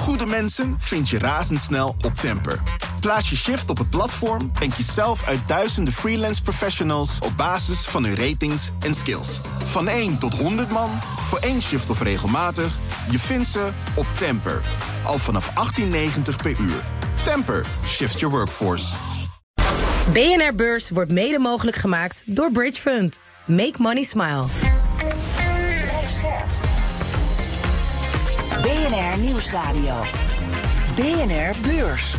Goede mensen vind je razendsnel op Temper. Plaats je shift op het platform en kies zelf uit duizenden freelance professionals op basis van hun ratings en skills. Van 1 tot 100 man, voor 1 shift of regelmatig, je vindt ze op Temper. Al vanaf 18,90 per uur. Temper, shift your workforce. BNR Beurs wordt mede mogelijk gemaakt door Bridge Fund. Make money smile. BNR Nieuwsradio. BNR Beurs.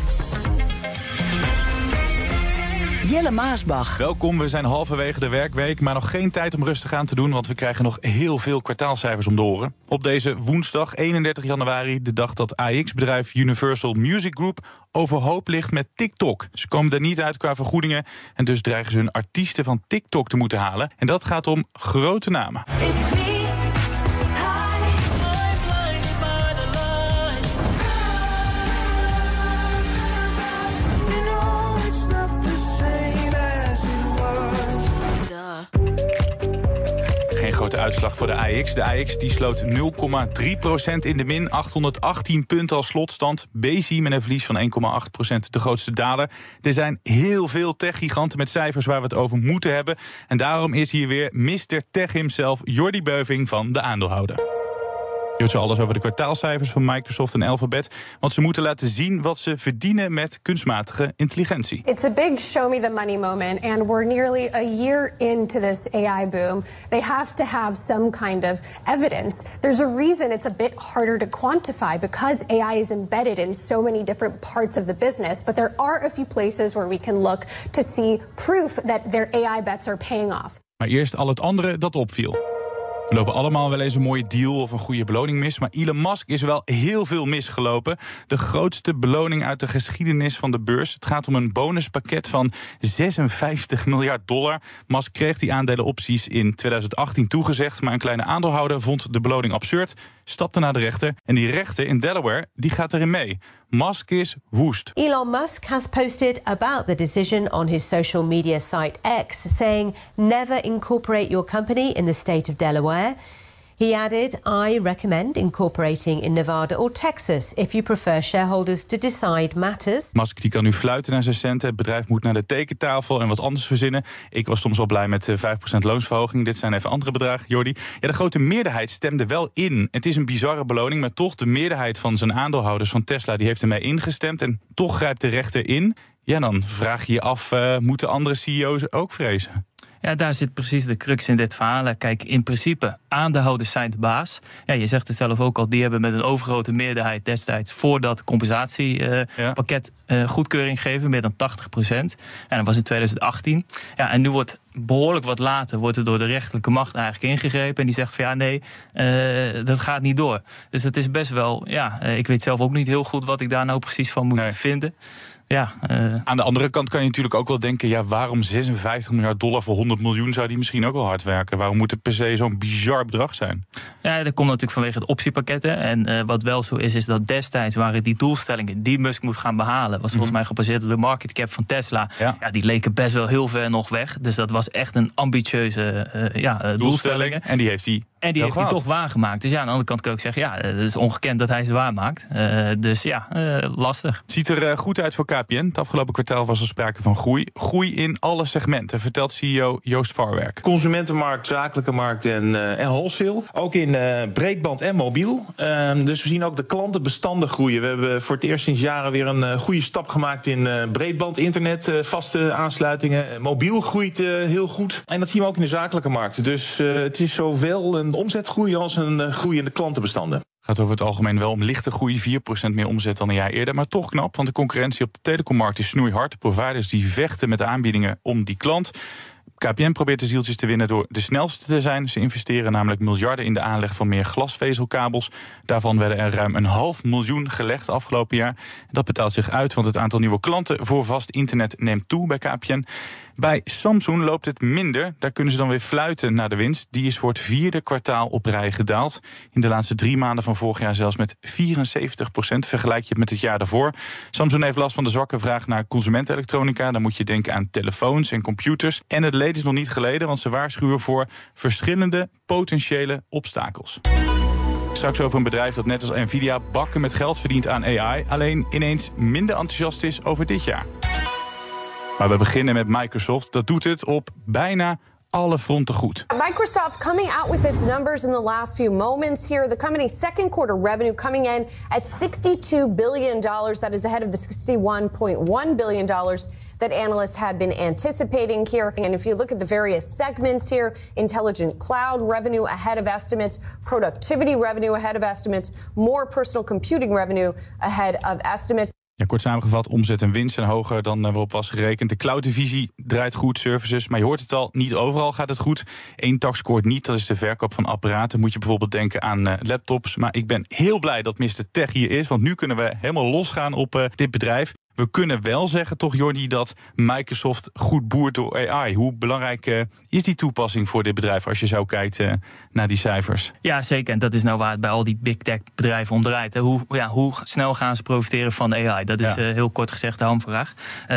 Jelle Maasbach. Welkom, we zijn halverwege de werkweek, maar nog geen tijd om rustig aan te doen, want we krijgen nog heel veel kwartaalcijfers om de oren. Op deze woensdag, 31 januari, de dag dat AX-bedrijf Universal Music Group overhoop ligt met TikTok. Ze komen er niet uit qua vergoedingen en dus dreigen ze hun artiesten van TikTok te moeten halen. En dat gaat om grote namen. Geen grote uitslag voor de AX. De AX die sloot 0,3% in de min. 818 punten als slotstand. Besi met een verlies van 1,8%, de grootste daler. Er zijn heel veel techgiganten met cijfers waar we het over moeten hebben. En daarom is hier weer Mr. Tech himself, Jordi Beuving van de Aandeelhouder. Je hoort zo alles over de kwartaalcijfers van Microsoft en Alphabet. Want ze moeten laten zien wat ze verdienen met kunstmatige intelligentie. It's a big show me the money moment. And we're nearly a year into this AI boom. They have to have some kind of evidence. There's a reason it's a bit harder to quantify because AI is embedded in so many different parts of the business. But there are a few places where we can look to see proof that their AI bets are paying off. Maar eerst al het andere dat opviel. We lopen allemaal wel eens een mooie deal of een goede beloning mis, maar Elon Musk is wel heel veel misgelopen. De grootste beloning uit de geschiedenis van de beurs. Het gaat om een bonuspakket van $56 miljard. Musk kreeg die aandelenopties in 2018 toegezegd, maar een kleine aandeelhouder vond de beloning absurd, stapte naar de rechter en die rechter in Delaware die gaat erin mee. Musk is woest. Elon Musk has posted about the decision on his social media site X, saying never incorporate your company in the state of Delaware. He added, I recommend incorporating in Nevada or Texas if you prefer shareholders to decide matters. Musk die kan nu fluiten naar zijn centen. Het bedrijf moet naar de tekentafel en wat anders verzinnen. Ik was soms wel blij met 5% loonsverhoging. Dit zijn even andere bedragen, Jordi. Ja, de grote meerderheid stemde wel in. Het is een bizarre beloning, maar toch de meerderheid van zijn aandeelhouders van Tesla die heeft ermee ingestemd. En toch grijpt de rechter in. Ja, dan vraag je je af, moeten andere CEO's ook vrezen? Ja, daar zit precies de crux in dit verhaal. Kijk, in principe, aandeelhouders zijn de baas. Ja, je zegt het zelf ook al, die hebben met een overgrote meerderheid destijds voor dat compensatiepakket goedkeuring gegeven, meer dan 80%. En dat was in 2018. Ja, en nu wordt behoorlijk wat later wordt er door de rechterlijke macht eigenlijk ingegrepen. En die zegt van ja, nee, dat gaat niet door. Dus het is best wel, ja, ik weet zelf ook niet heel goed wat ik daar nou precies van moet vinden. Ja, aan de andere kant kan je natuurlijk ook wel denken, ja, waarom $56 miljard voor 100 miljoen zou die misschien ook wel hard werken? Waarom moet het per se zo'n bizar bedrag zijn? Ja, dat komt natuurlijk vanwege het optiepakketten. En wat wel zo is dat destijds waren die doelstellingen die Musk moet gaan behalen, was volgens mij gebaseerd op de market cap van Tesla. Ja, die leken best wel heel ver nog weg. Dus dat was echt een ambitieuze doelstellingen. En die heeft hij. En die heeft hij toch waargemaakt. Dus ja, aan de andere kant kun je ook zeggen, ja, het is ongekend dat hij ze waarmaakt. Dus ja, lastig. Het ziet er goed uit voor KPN. Het afgelopen kwartaal was er sprake van groei. Groei in alle segmenten, vertelt CEO Joost Farwerk. Consumentenmarkt, zakelijke markt en wholesale. Ook in breedband en mobiel. Dus we zien ook de klantenbestanden groeien. We hebben voor het eerst sinds jaren weer een goede stap gemaakt in breedband, internet, vaste aansluitingen. Mobiel groeit heel goed. En dat zien we ook in de zakelijke markt. Dus het is zowel een omzetgroei als een groei in de klantenbestanden. Gaat over het algemeen wel om lichte groei, 4% meer omzet dan een jaar eerder. Maar toch knap, want de concurrentie op de telecommarkt is snoeihard. De providers die vechten met de aanbiedingen om die klant. KPN probeert de zieltjes te winnen door de snelste te zijn. Ze investeren namelijk miljarden in de aanleg van meer glasvezelkabels. Daarvan werden er ruim 500.000 gelegd afgelopen jaar. Dat betaalt zich uit, want het aantal nieuwe klanten voor vast internet neemt toe bij KPN. Bij Samsung loopt het minder. Daar kunnen ze dan weer fluiten naar de winst. Die is voor het 4e kwartaal op rij gedaald. In de laatste 3 maanden van vorig jaar zelfs met 74%. Vergelijk je het met het jaar daarvoor. Samsung heeft last van de zwakke vraag naar consumentenelektronica. Dan moet je denken aan telefoons en computers. En het leed is nog niet geleden, want ze waarschuwen voor verschillende potentiële obstakels. Straks over een bedrijf dat net als Nvidia bakken met geld verdient aan AI, alleen ineens minder enthousiast is over dit jaar. Maar we beginnen met Microsoft. Dat doet het op bijna alle fronten goed. Microsoft coming out with its numbers in the last few moments here. The company's second quarter revenue coming in at $62 billion. That is ahead of the $61.1 billion that analysts had been anticipating here. And if you look at the various segments here, intelligent cloud revenue ahead of estimates, productivity revenue ahead of estimates, more personal computing revenue ahead of estimates. Ja, kort samengevat, omzet en winst zijn hoger dan waarop was gerekend. De cloud-divisie draait goed, services, maar je hoort het al, niet overal gaat het goed. Eén tak scoort niet, dat is de verkoop van apparaten. Moet je bijvoorbeeld denken aan laptops. Maar ik ben heel blij dat Mr. Tech hier is, want nu kunnen we helemaal losgaan op dit bedrijf. We kunnen wel zeggen, toch Jordi, dat Microsoft goed boert door AI. Hoe belangrijk is die toepassing voor dit bedrijf als je zo kijkt naar die cijfers? Ja, zeker. En dat is nou waar het bij al die big tech bedrijven om draait. Hoe snel gaan ze profiteren van AI? Dat is heel kort gezegd de hamvraag.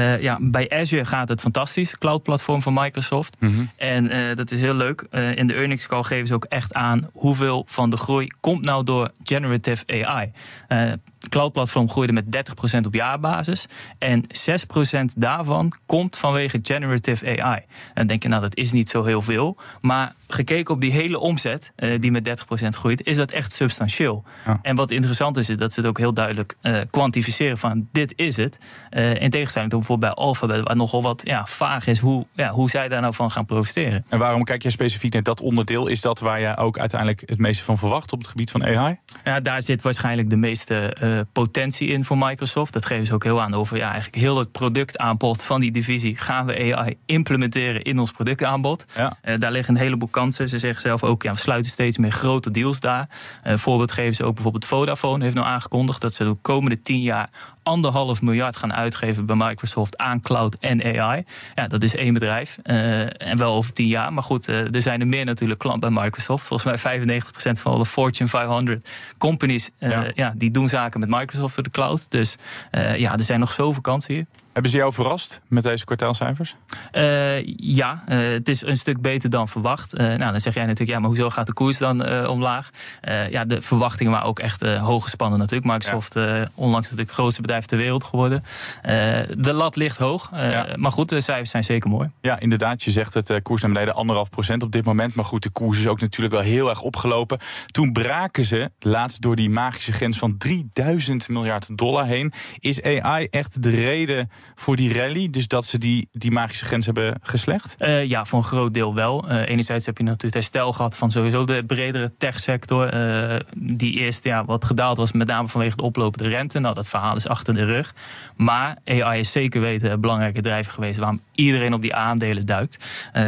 Bij Azure gaat het fantastisch, cloud-platform van Microsoft. Mm-hmm. En dat is heel leuk. In de earnings call geven ze ook echt aan hoeveel van de groei komt nou door generative AI. Het cloud-platform groeide met 30% op jaarbasis. En 6% daarvan komt vanwege generative AI. En dan denk je, nou, dat is niet zo heel veel. Maar gekeken op die hele omzet, die met 30% groeit, is dat echt substantieel. Ja. En wat interessant is dat ze het ook heel duidelijk kwantificeren van dit is het. In tegenstelling tot bijvoorbeeld bij Alphabet, waar nogal wat vaag is hoe zij daar nou van gaan profiteren. En waarom kijk je specifiek naar dat onderdeel? Is dat waar jij ook uiteindelijk het meeste van verwacht op het gebied van AI? Ja, daar zit waarschijnlijk de meeste potentie in voor Microsoft. Dat geven ze ook heel aan over eigenlijk heel het productaanbod van die divisie gaan we AI implementeren in ons productaanbod. Ja. Daar liggen een heleboel kansen. Ze zeggen zelf ook, we sluiten steeds meer grote deals daar. Voorbeeld geven ze ook bijvoorbeeld Vodafone heeft nou aangekondigd dat ze de komende 10 jaar $1,5 miljard gaan uitgeven bij Microsoft aan cloud en AI. Ja, dat is één bedrijf. En wel over 10 jaar. Maar goed, er zijn er meer natuurlijk klant bij Microsoft. Volgens mij 95% van alle Fortune 500 companies die doen zaken met Microsoft door de cloud. Dus er zijn nog zoveel kansen hier. Hebben ze jou verrast met deze kwartaalcijfers? Het is een stuk beter dan verwacht. Dan zeg jij natuurlijk, maar hoezo gaat de koers dan omlaag? De verwachtingen waren ook echt hoog gespannen natuurlijk. Microsoft, onlangs natuurlijk het grootste bedrijf ter wereld geworden. De lat ligt hoog, maar goed, de cijfers zijn zeker mooi. Ja, inderdaad, je zegt het, koers naar beneden 1,5% op dit moment. Maar goed, de koers is ook natuurlijk wel heel erg opgelopen. Toen braken ze, laatst door die magische grens van $3.000 miljard heen. Is AI echt de reden voor die rally, dus dat ze die magische grens hebben geslecht? Voor een groot deel wel. Enerzijds heb je natuurlijk herstel gehad van sowieso de bredere techsector. Die eerst wat gedaald was, met name vanwege de oplopende rente. Nou, dat verhaal is achter de rug. Maar AI is zeker weten een belangrijke drijver geweest waarom iedereen op die aandelen duikt.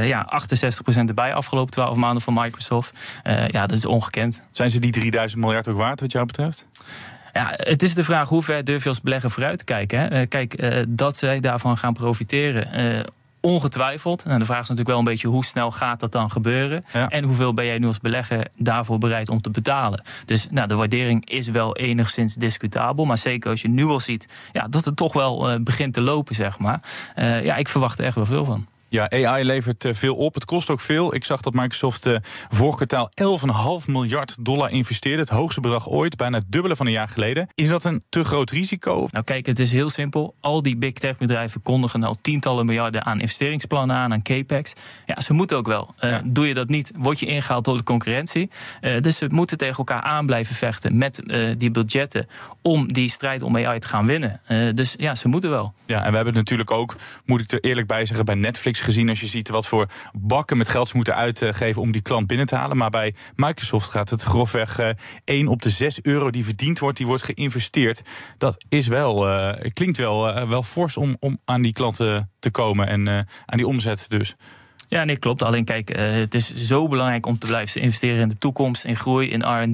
68% erbij afgelopen 12 maanden van Microsoft. Dat is ongekend. Zijn ze die $3.000 miljard ook waard wat jou betreft? Ja, het is de vraag hoe ver durf je als belegger vooruit te kijken. Hè? Dat zij daarvan gaan profiteren. Ongetwijfeld. En de vraag is natuurlijk wel een beetje hoe snel gaat dat dan gebeuren. Ja. En hoeveel ben jij nu als belegger daarvoor bereid om te betalen. Dus de waardering is wel enigszins discutabel. Maar zeker als je nu al ziet dat het toch wel begint te lopen, zeg maar. Ik verwacht er echt wel veel van. Ja, AI levert veel op. Het kost ook veel. Ik zag dat Microsoft vorig kwartaal $11,5 miljard investeerde. Het hoogste bedrag ooit, bijna het dubbele van een jaar geleden. Is dat een te groot risico? Nou kijk, het is heel simpel. Al die big tech bedrijven kondigen nou tientallen miljarden aan investeringsplannen aan capex. Ja, ze moeten ook wel. Doe je dat niet, word je ingehaald door de concurrentie. Dus ze moeten tegen elkaar aan blijven vechten met die budgetten om die strijd om AI te gaan winnen. Dus ze moeten wel. Ja, en we hebben het natuurlijk ook, moet ik er eerlijk bij zeggen, bij Netflix gezien, als je ziet wat voor bakken met geld ze moeten uitgeven om die klant binnen te halen. Maar bij Microsoft gaat het grofweg 1 op de 6 euro die verdiend wordt, die wordt geïnvesteerd. Dat is wel, klinkt wel fors om aan die klanten te komen en aan die omzet dus. Ja, nee, klopt. Alleen kijk, het is zo belangrijk om te blijven investeren in de toekomst, in groei, in R&D,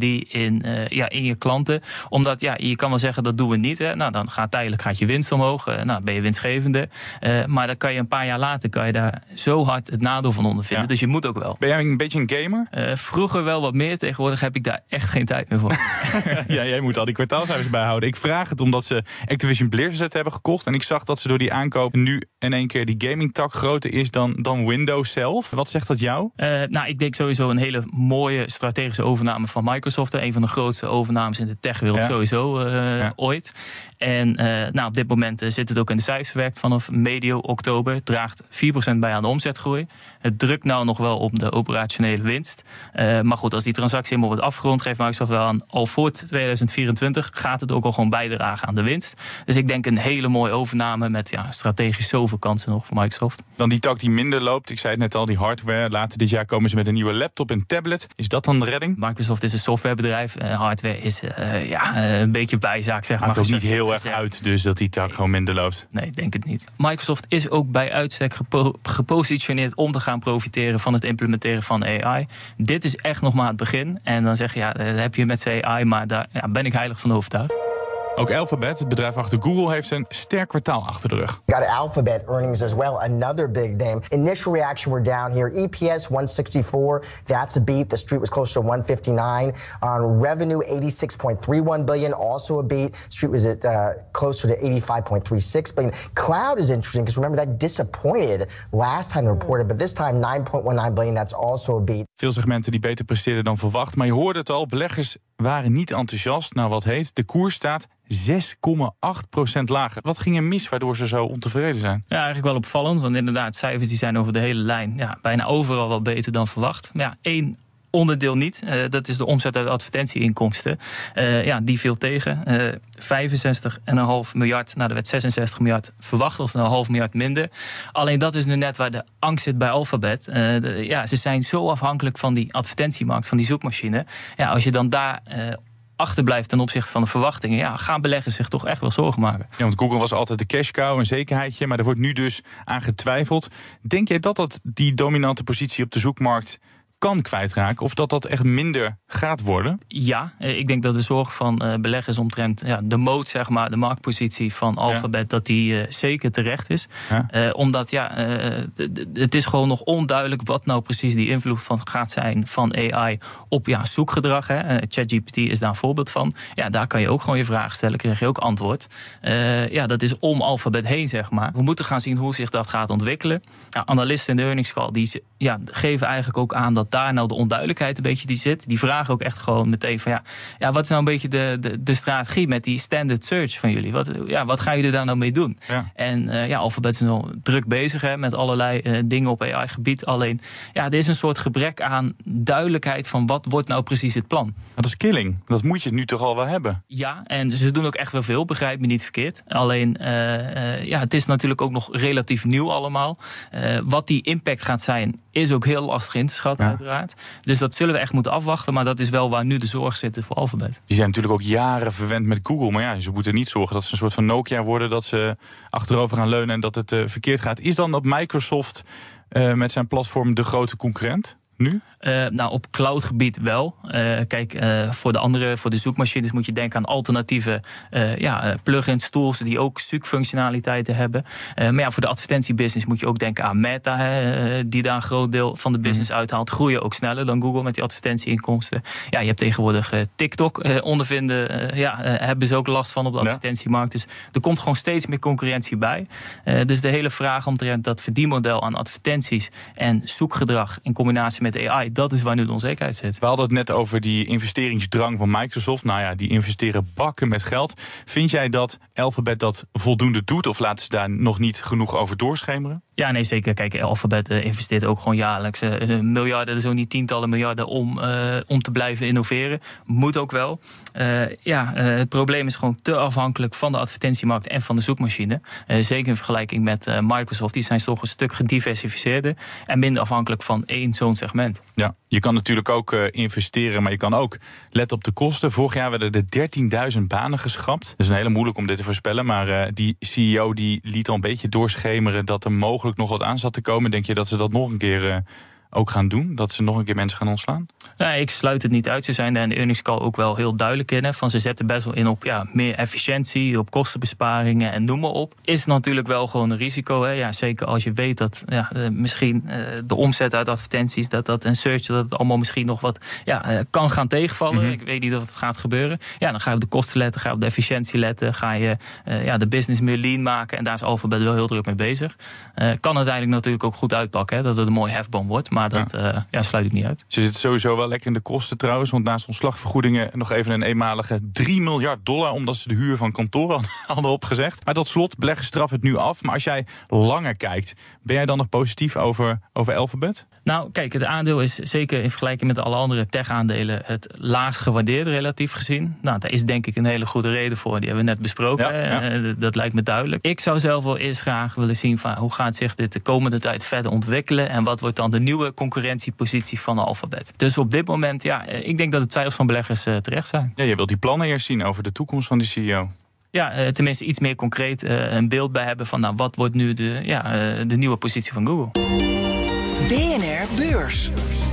in je klanten. Omdat, je kan wel zeggen, dat doen we niet. Hè. Nou, dan gaat je winst omhoog. Ben je winstgevende. Maar dan kan je een paar jaar later daar zo hard het nadeel van ondervinden. Ja. Dus je moet ook wel. Ben jij een beetje een gamer? Vroeger wel wat meer. Tegenwoordig heb ik daar echt geen tijd meer voor. Ja, jij moet al die kwartaalcijfers bijhouden. Ik vraag het omdat ze Activision Blizzard hebben gekocht. En ik zag dat ze door die aankoop nu in één keer die gaming tak groter is dan Windows. zelf, wat zegt dat jou? Ik denk sowieso een hele mooie strategische overname van Microsoft. Een van de grootste overnames in de techwereld sowieso ooit. En op dit moment zit het ook in de cijfers verwerkt vanaf medio oktober. Draagt 4% bij aan de omzetgroei. Het drukt nou nog wel op de operationele winst. Maar goed, als die transactie helemaal wordt afgerond, geeft Microsoft wel aan, al voor 2024 gaat het ook al gewoon bijdragen aan de winst. Dus ik denk een hele mooie overname met strategisch zoveel kansen nog voor Microsoft. Dan die tak die minder loopt. Ik zei het net al, die hardware. Later dit jaar komen ze met een nieuwe laptop en tablet. Is dat dan de redding? Microsoft is een softwarebedrijf. Hardware is een beetje bijzaak, zeg maar. Maakt ook niet heel erg uit dus dat die tak gewoon minder loopt? Nee, ik denk het niet. Microsoft is ook bij uitstek gepositioneerd om te gaan profiteren van het implementeren van AI. Dit is echt nog maar het begin. En dan zeg je, dat heb je met AI, maar daar ben ik heilig van overtuigd. Ook Alphabet, het bedrijf achter Google, heeft een sterk kwartaal achter de rug. Got Alphabet earnings as well, another big name. Initial reaction, we're down here. EPS 164, that's a beat. The street was closer to 159. On revenue, 86.31 billion, also a beat. Street was at closer to 85.36 billion. Cloud is interesting because remember that disappointed last time they reported, but this time 9.19 billion, that's also a beat. Veel segmenten die beter presteerden dan verwacht, maar je hoorde het al, beleggers waren niet enthousiast. Nou, wat heet, de koers staat 6,8% lager. Wat ging er mis waardoor ze zo ontevreden zijn? Ja, eigenlijk wel opvallend, want inderdaad, cijfers die zijn over de hele lijn bijna overal wel beter dan verwacht. Maar één onderdeel niet, dat is de omzet uit advertentieinkomsten. Die viel tegen. 65,5 miljard, er werd 66 miljard verwacht, of een $0,5 miljard minder. Alleen dat is nu net waar de angst zit bij Alphabet. Ze zijn zo afhankelijk van die advertentiemarkt, van die zoekmachine. Als je dan daar achterblijft ten opzichte van de verwachtingen, gaan beleggers zich toch echt wel zorgen maken. Ja, want Google was altijd de cash cow, een zekerheidje, maar er wordt nu dus aan getwijfeld. Denk jij dat die dominante positie op de zoekmarkt kan kwijtraken, of dat echt minder gaat worden? Ja, ik denk dat de zorg van beleggers omtrent de moat, zeg maar, de marktpositie van Alphabet, dat die zeker terecht is. Omdat het is gewoon nog onduidelijk wat nou precies die invloed van gaat zijn van AI op zoekgedrag. ChatGPT is daar een voorbeeld van. Ja, daar kan je ook gewoon je vragen stellen, krijg je ook antwoord. Dat is om Alphabet heen, zeg maar. We moeten gaan zien hoe zich dat gaat ontwikkelen. Analisten in de earnings call die geven eigenlijk ook aan dat daar nou de onduidelijkheid een beetje die zit. Die vragen ook echt gewoon meteen van wat is nou een beetje de strategie met die standard search van jullie? Wat gaan jullie daar nou mee doen? Ja. En Alphabet is nog druk bezig met allerlei dingen op AI-gebied. Alleen, er is een soort gebrek aan duidelijkheid van wat wordt nou precies het plan. Dat is killing. Dat moet je nu toch al wel hebben? Ja, en ze doen ook echt wel veel, begrijp me niet verkeerd. Alleen, het is natuurlijk ook nog relatief nieuw allemaal. Wat die impact gaat zijn, is ook heel lastig in te schatten, uiteraard. Dus dat zullen we echt moeten afwachten, maar dat is wel waar nu de zorg zit voor Alphabet. Die zijn natuurlijk ook jaren verwend met Google, maar ze moeten niet zorgen dat ze een soort van Nokia worden, dat ze achterover gaan leunen en dat het verkeerd gaat. Is dan op Microsoft met zijn platform de grote concurrent nu? Op cloudgebied wel. Voor de zoekmachines moet je denken aan alternatieve plugins, tools die ook zoekfunctionaliteiten hebben. Maar voor de advertentiebusiness moet je ook denken aan Meta, die daar een groot deel van de business uithaalt. Groeien ook sneller dan Google met die advertentieinkomsten. Je hebt tegenwoordig TikTok ondervinden. Hebben ze ook last van op de advertentiemarkt. Dus er komt gewoon steeds meer concurrentie bij. Dus de hele vraag omtrent dat verdienmodel aan advertenties en zoekgedrag in combinatie met AI, dat is waar nu de onzekerheid zit. We hadden het net over die investeringsdrang van Microsoft. Die investeren bakken met geld. Vind jij dat Alphabet dat voldoende doet, of laten ze daar nog niet genoeg over doorschemeren? Ja, nee, zeker. Kijk, Alphabet investeert ook gewoon jaarlijks miljarden, zo niet tientallen miljarden om te blijven innoveren. Moet ook wel. Het probleem is gewoon te afhankelijk van de advertentiemarkt en van de zoekmachine. Zeker in vergelijking met Microsoft. Die zijn toch een stuk gediversifieerder en minder afhankelijk van één zo'n segment. Ja, je kan natuurlijk ook investeren, maar je kan ook letten op de kosten. Vorig jaar werden er 13.000 banen geschrapt. Dat is een hele moeilijk om dit te voorspellen, maar die CEO die liet al een beetje doorschemeren dat er mogelijk nog wat aan zat te komen. Denk je dat ze dat nog een keer ook gaan doen? Dat ze nog een keer mensen gaan ontslaan? Nee, ik sluit het niet uit. Ze zijn daar in de earnings call ook wel heel duidelijk in. Van ze zetten best wel in op meer efficiëntie, op kostenbesparingen en noem maar op. Is natuurlijk wel gewoon een risico. Hè? Ja, zeker als je weet dat misschien de omzet uit advertenties, dat en search, dat het allemaal misschien nog wat kan gaan tegenvallen. Mm-hmm. Ik weet niet of het gaat gebeuren. Ja, dan ga je op de kosten letten, ga je op de efficiëntie letten, ga je de business meer lean maken. En daar is Alphabet wel heel druk mee bezig. Kan uiteindelijk natuurlijk ook goed uitpakken, hè, dat het een mooi hefboom wordt. Maar dat sluit ik niet uit. Ze zitten sowieso wel lekker in de kosten trouwens. Want naast ontslagvergoedingen nog even een eenmalige $3 miljard... omdat ze de huur van kantoren hadden opgezegd. Maar tot slot, beleggers straffen het nu af. Maar als jij langer kijkt, ben jij dan nog positief over Alphabet? Nou, kijk, het aandeel is zeker in vergelijking met alle andere tech-aandelen het laagst gewaardeerd relatief gezien. Nou, daar is denk ik een hele goede reden voor. Die hebben we net besproken. Ja. Dat lijkt me duidelijk. Ik zou zelf wel eerst graag willen zien van hoe gaat zich dit de komende tijd verder ontwikkelen en wat wordt dan de nieuwe concurrentiepositie van Alphabet. Dus op dit moment, ik denk dat de twijfels van beleggers terecht zijn. Ja, je wilt die plannen eerst zien over de toekomst van die CEO. Ja, tenminste iets meer concreet een beeld bij hebben van wat wordt nu de nieuwe positie van Google. BNR Beurs.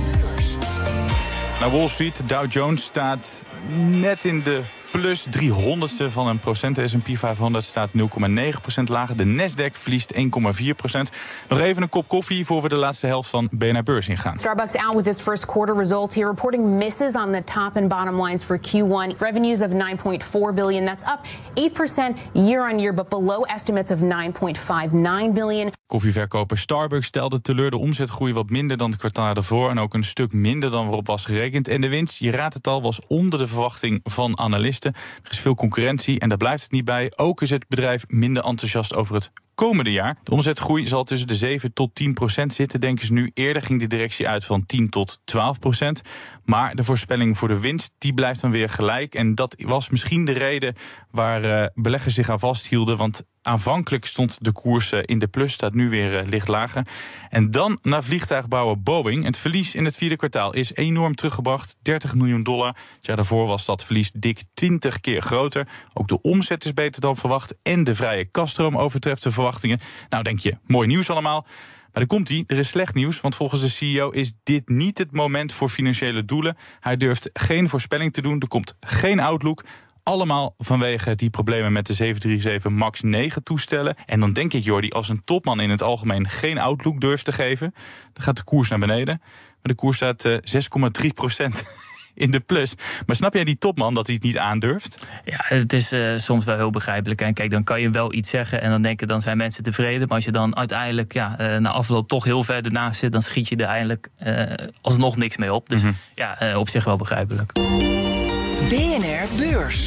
Nou, Wall Street, de Dow Jones staat net in de plus 300ste van een procent. De S&P 500 staat 0,9% lager. De Nasdaq verliest 1,4%. Nog even een kop koffie voor we de laatste helft van BNR Beurs ingaan. Starbucks out with its first quarter results here, reporting misses on the top and bottom lines for Q1. Revenues of $9.4 billion, that's up 8% year on year, but below estimates of $9.59 billion. Koffieverkoper Starbucks stelde teleur. De omzetgroei wat minder dan het kwartaal ervoor en ook een stuk minder dan waarop was gerekend. En de winst, je raadt het al, was onder de verwachting van analisten. Er is veel concurrentie en daar blijft het niet bij. Ook is het bedrijf minder enthousiast over het komende jaar. De omzetgroei zal tussen de 7 tot 10% zitten, denken ze nu. Eerder ging de directie uit van 10 tot 12%. Maar de voorspelling voor de winst, die blijft dan weer gelijk. En dat was misschien de reden waar beleggers zich aan vasthielden. Want aanvankelijk stond de koers in de plus, staat nu weer licht lager. En dan naar vliegtuigbouwer Boeing. Het verlies in het vierde kwartaal is enorm teruggebracht. $30 miljoen. Het jaar daarvoor was dat verlies dik 20 keer groter. Ook de omzet is beter dan verwacht. En de vrije kasstroom overtreft de verwachtingen. Nou, denk je, mooi nieuws allemaal. Maar er komt-ie, er is slecht nieuws, want volgens de CEO is dit niet het moment voor financiële doelen. Hij durft geen voorspelling te doen, er komt geen outlook. Allemaal vanwege die problemen met de 737 MAX 9 toestellen. En dan denk ik, Jordi, als een topman in het algemeen geen outlook durft te geven, dan gaat de koers naar beneden. Maar de koers staat 6,3% in de plus. Maar snap jij die topman dat hij het niet aandurft? Ja, het is soms wel heel begrijpelijk. En kijk, dan kan je wel iets zeggen en dan denken dan zijn mensen tevreden. Maar als je dan uiteindelijk na afloop toch heel ver ernaast zit, dan schiet je er eigenlijk alsnog niks mee op. Dus op zich wel begrijpelijk. BNR Beurs.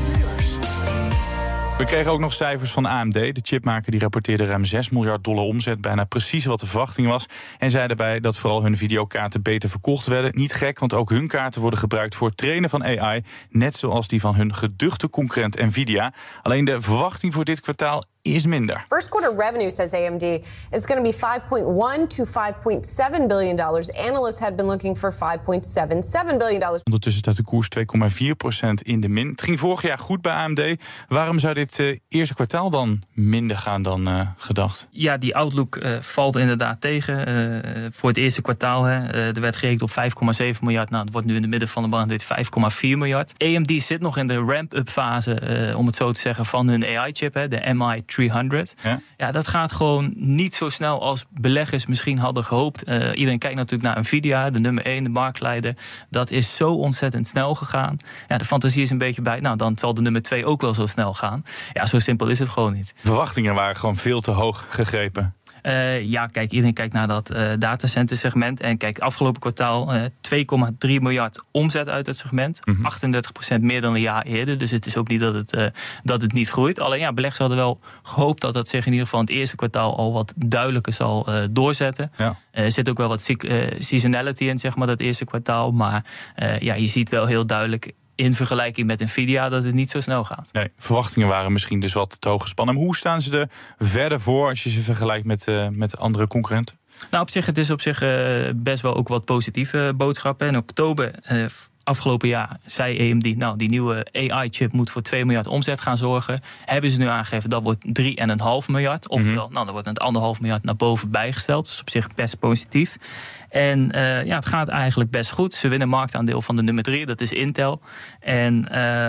We kregen ook nog cijfers van AMD. De chipmaker die rapporteerde ruim $6 miljard omzet. Bijna precies wat de verwachting was. En zei daarbij dat vooral hun videokaarten beter verkocht werden. Niet gek, want ook hun kaarten worden gebruikt voor het trainen van AI. Net zoals die van hun geduchte concurrent Nvidia. Alleen de verwachting voor dit kwartaal is minder. First quarter revenue, says AMD, is going to be $5.1 to $5.7 billion. Analysts had been looking for $5.77 billion. Ondertussen staat de koers 2,4% in de min. Het ging vorig jaar goed bij AMD. Waarom zou dit eerste kwartaal dan minder gaan dan gedacht? Ja, die outlook valt inderdaad tegen. Voor het eerste kwartaal er werd gerekend op 5,7 miljard. Nou, dat wordt nu in de midden van de band 5,4 miljard. AMD zit nog in de ramp-up fase, om het zo te zeggen, van hun AI-chip, de MI300. Ja, dat gaat gewoon niet zo snel als beleggers misschien hadden gehoopt. Iedereen kijkt natuurlijk naar Nvidia, de nummer 1, de marktleider. Dat is zo ontzettend snel gegaan. Ja, de fantasie is een beetje bij, nou, dan zal de nummer 2 ook wel zo snel gaan. Ja, zo simpel is het gewoon niet. Verwachtingen waren gewoon veel te hoog gegrepen. Kijk, iedereen kijkt naar dat datacenter segment. En kijk, afgelopen kwartaal 2,3 miljard omzet uit het segment. 38% meer dan een jaar eerder. Dus het is ook niet dat het niet groeit. Alleen ja, beleggers hadden wel gehoopt dat zich in ieder geval in het eerste kwartaal al wat duidelijker zal doorzetten. Ja. Er zit ook wel wat seasonality in, zeg maar, dat eerste kwartaal. Maar je ziet wel heel duidelijk in vergelijking met Nvidia dat het niet zo snel gaat. Nee, verwachtingen waren misschien dus wat te hoog gespannen. Maar hoe staan ze er verder voor als je ze vergelijkt met andere concurrenten? Nou, het is op zich best wel ook wat positieve boodschappen. In oktober afgelopen jaar zei AMD, nou, die nieuwe AI-chip moet voor 2 miljard omzet gaan zorgen. Hebben ze nu aangegeven, dat wordt 3,5 miljard. Oftewel, er wordt een 1,5 miljard naar boven bijgesteld. Dus op zich best positief. En het gaat eigenlijk best goed. Ze winnen marktaandeel van de nummer 3, dat is Intel. En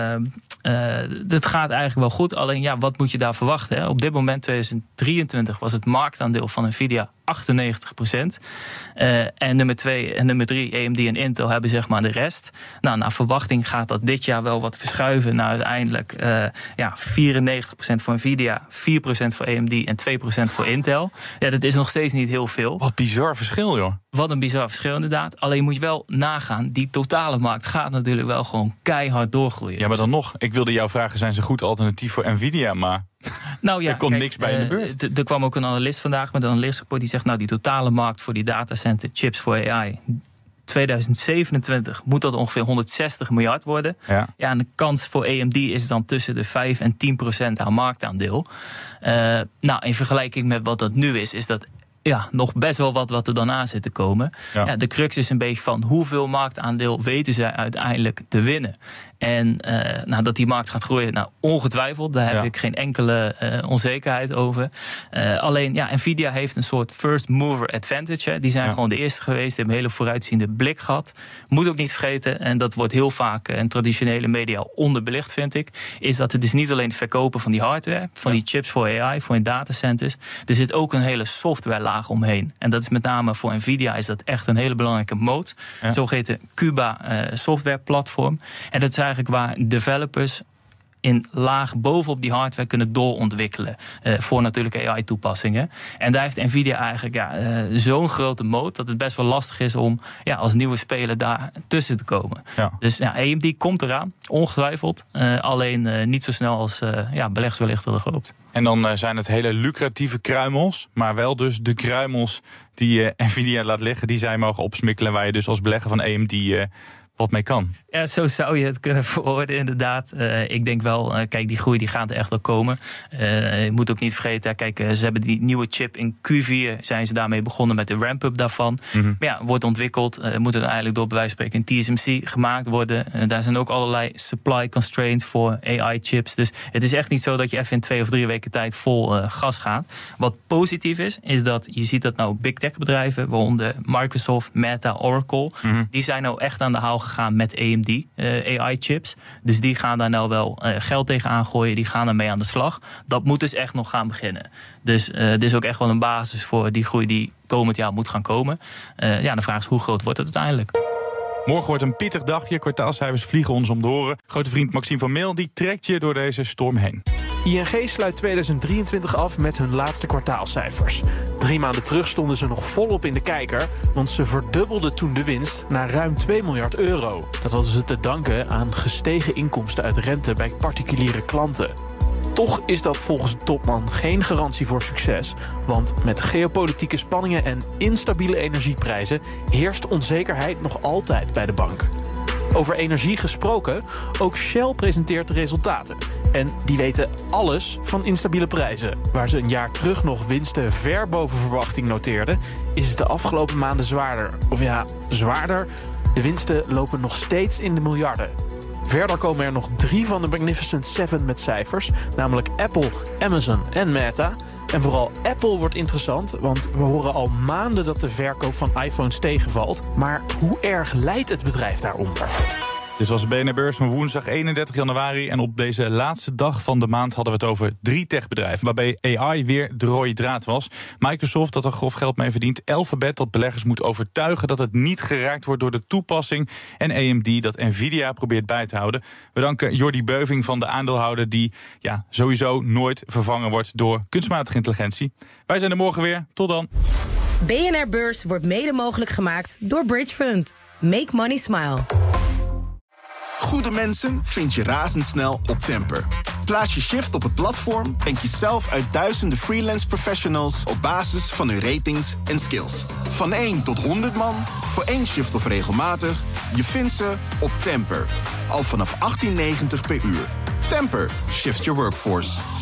dat gaat eigenlijk wel goed. Alleen, wat moet je daar verwachten? Hè? Op dit moment, 2023, was het marktaandeel van Nvidia 98%. En nummer 2 en nummer 3, AMD en Intel, hebben zeg maar de rest. Nou, naar verwachting gaat dat dit jaar wel wat verschuiven naar uiteindelijk 94% voor Nvidia, 4% voor AMD en 2% voor Intel. Ja, dat is nog steeds niet heel veel. Wat bizar verschil, joh. Wat een bizar verschil, inderdaad. Alleen moet je wel nagaan, die totale markt gaat natuurlijk wel gewoon keihard doorgroeien. Ja, maar dan nog, ik wilde jou vragen, zijn ze een goed alternatief voor Nvidia, maar nou ja, er komt niks bij in de beurs. Er kwam ook een analist vandaag met een analystrapport die zegt, die totale markt voor die datacenter chips voor AI, 2027 moet dat ongeveer 160 miljard worden. Ja, en de kans voor AMD is dan tussen de 5 en 10% aan marktaandeel. In vergelijking met wat dat nu is dat nog best wel wat er dan aan zit te komen. Ja, de crux is een beetje van hoeveel marktaandeel weten zij uiteindelijk te winnen. En dat die markt gaat groeien, ongetwijfeld. Daar heb ik geen enkele onzekerheid over. Alleen, Nvidia heeft een soort first mover advantage. Hè. Die zijn gewoon de eerste geweest. Die hebben een hele vooruitziende blik gehad. Moet ook niet vergeten, en dat wordt heel vaak in traditionele media onderbelicht, vind ik, is dat het dus niet alleen het verkopen van die hardware, van die chips voor AI, voor in datacenters. Er zit ook een hele softwarelaag omheen. En dat is met name voor Nvidia is dat echt een hele belangrijke moot. Zogeheten Cuba softwareplatform. En dat is eigenlijk waar developers in laag bovenop die hardware kunnen doorontwikkelen. Voor natuurlijk AI-toepassingen. En daar heeft Nvidia eigenlijk zo'n grote moot dat het best wel lastig is om als nieuwe speler daar tussen te komen. Ja. Dus AMD komt eraan, ongetwijfeld. Alleen niet zo snel als beleggers wellicht hadden gehoopt. En dan zijn het hele lucratieve kruimels, maar wel dus de kruimels die Nvidia laat liggen, die zij mogen opsmikkelen, waar je dus als belegger van AMD wat mee kan. Ja, zo zou je het kunnen verwoorden, inderdaad. Ik denk wel, die groei die gaat er echt wel komen. Je moet ook niet vergeten, ze hebben die nieuwe chip in Q4, zijn ze daarmee begonnen met de ramp-up daarvan. Mm-hmm. Maar wordt ontwikkeld, moet het eigenlijk door bij wijze van spreken in TSMC gemaakt worden. Daar zijn ook allerlei supply constraints voor AI-chips. Dus het is echt niet zo dat je even in 2 of 3 weken tijd vol gas gaat. Wat positief is dat je ziet dat big tech bedrijven, waaronder Microsoft, Meta, Oracle, die zijn echt aan de haal gegaan met AMD AI-chips. Dus die gaan daar wel geld tegen aangooien. Die gaan ermee aan de slag. Dat moet dus echt nog gaan beginnen. Dus dit is ook echt wel een basis voor die groei die komend jaar moet gaan komen. De vraag is, hoe groot wordt het uiteindelijk? Morgen wordt een pittig dagje. Kwartaalcijfers vliegen ons om de oren. Grote vriend Maxime van Meel die trekt je door deze storm heen. ING sluit 2023 af met hun laatste kwartaalcijfers. 3 maanden terug stonden ze nog volop in de kijker, want ze verdubbelden toen de winst naar ruim 2 miljard euro. Dat hadden ze te danken aan gestegen inkomsten uit rente bij particuliere klanten. Toch is dat volgens de topman geen garantie voor succes, want met geopolitieke spanningen en instabiele energieprijzen heerst onzekerheid nog altijd bij de bank. Over energie gesproken, ook Shell presenteert de resultaten. En die weten alles van instabiele prijzen. Waar ze een jaar terug nog winsten ver boven verwachting noteerden, is het de afgelopen maanden zwaarder. Of zwaarder. De winsten lopen nog steeds in de miljarden. Verder komen er nog 3 van de Magnificent Seven met cijfers, namelijk Apple, Amazon en Meta. En vooral Apple wordt interessant, want we horen al maanden dat de verkoop van iPhones tegenvalt. Maar hoe erg lijdt het bedrijf daaronder? Dit was de BNR Beurs van woensdag 31 januari. En op deze laatste dag van de maand hadden we het over 3 techbedrijven, waarbij AI weer de rode draad was. Microsoft, dat er grof geld mee verdient. Alphabet, dat beleggers moet overtuigen dat het niet geraakt wordt door de toepassing. En AMD, dat Nvidia probeert bij te houden. We danken Jordi Beuving van de aandeelhouder, die sowieso nooit vervangen wordt door kunstmatige intelligentie. Wij zijn er morgen weer. Tot dan. BNR Beurs wordt mede mogelijk gemaakt door Bridge Fund. Make money smile. Goede mensen vind je razendsnel op Temper. Plaats je shift op het platform en kies zelf uit duizenden freelance professionals op basis van hun ratings en skills. Van 1 tot 100 man, voor 1 shift of regelmatig, je vindt ze op Temper. Al vanaf 18,90 per uur. Temper, shift your workforce.